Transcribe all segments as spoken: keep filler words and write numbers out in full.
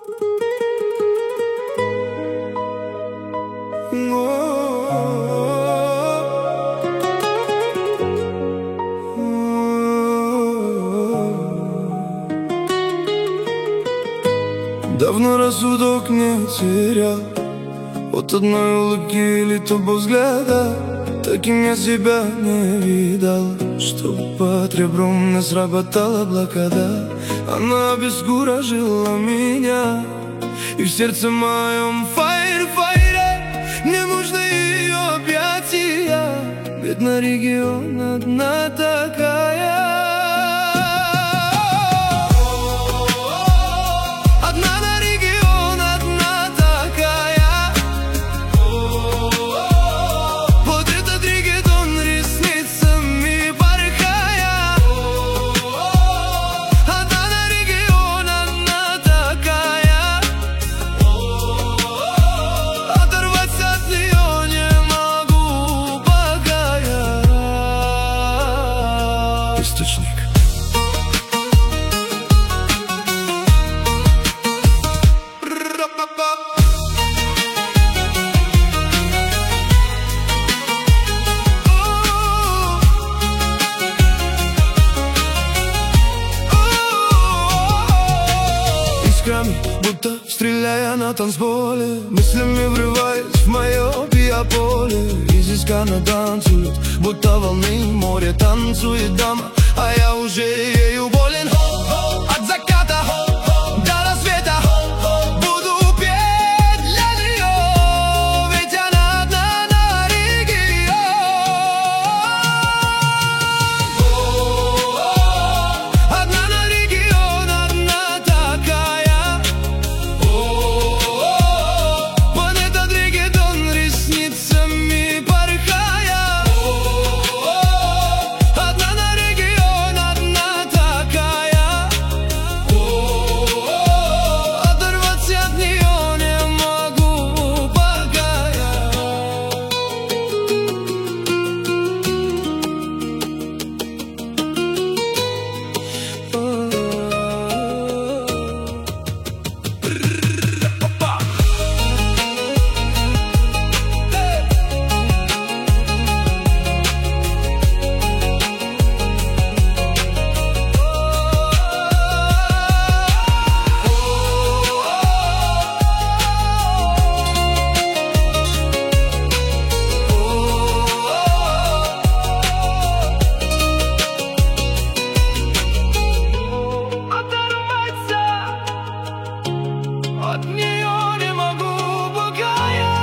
Давно рассудок не терял от одной улыбки или того взгляда. Таким я себя не видал, чтоб под ребром не сработала блокада. Она обескуражила меня, и в сердце моем фаер, фаере не нужны ее объятия, ведь на регион одна такая. Источник. Искрами, будто стреляя на танцполе, мыслями врываясь в мое биополе. Изысканно танцует, будто волны море, танцует дама, а я уже ею болен. От заката до рассвета буду петь для нее, ведь она одна на регион. Одна на регион, одна такая. Под этот регетон ресницами порхая. Одна на регион, одна такая. Оторваться от нее не могу пока я. От нее не могу пока я.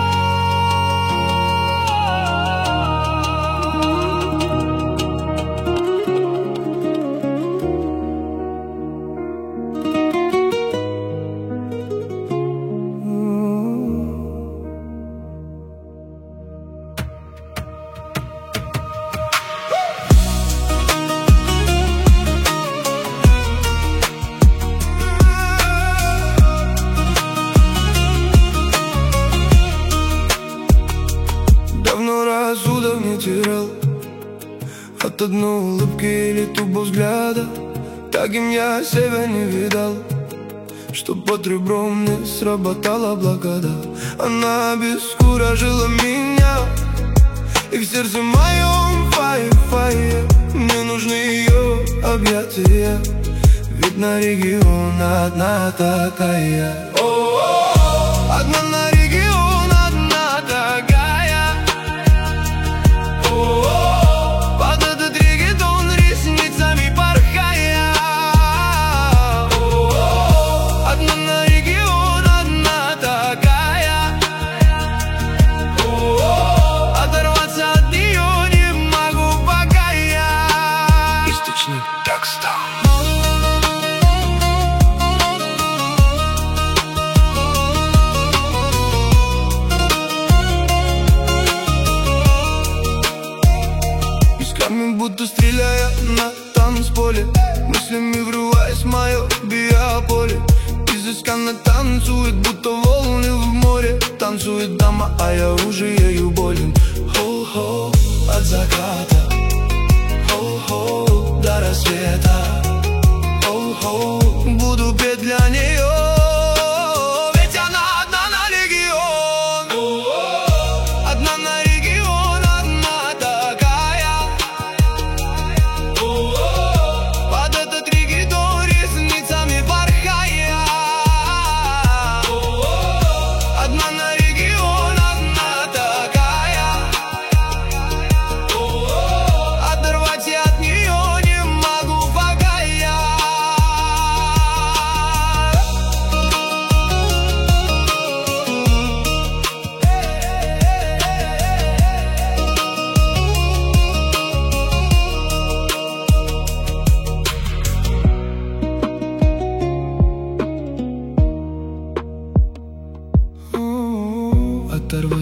Давно рассудок не терял от одной улыбки или тупого взгляда. Таким я себя не видал, чтоб под ребром не сработала блокада. Она обескуражила меня, и в сердце моем фаер, фаер мне нужны ее объятия, ведь на регион одна такая. О-о-о! Одна на регион, одна такая. О-о-о! Под этот регетон ресницами порхая. О-о-о! Одна на регион, одна такая. О-о-о! Оторваться от нее не могу пока я. Источник текста. Будто стреляя на танцполе, мыслями врываясь в мое биополе. Изысканно танцует, будто волны в море. Танцует дама, а я уже ею болен. Хо-хо, от заката, хо-хо, до рассвета. Хо-хо, буду петь для нее,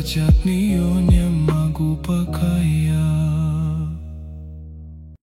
от нее не могу пока.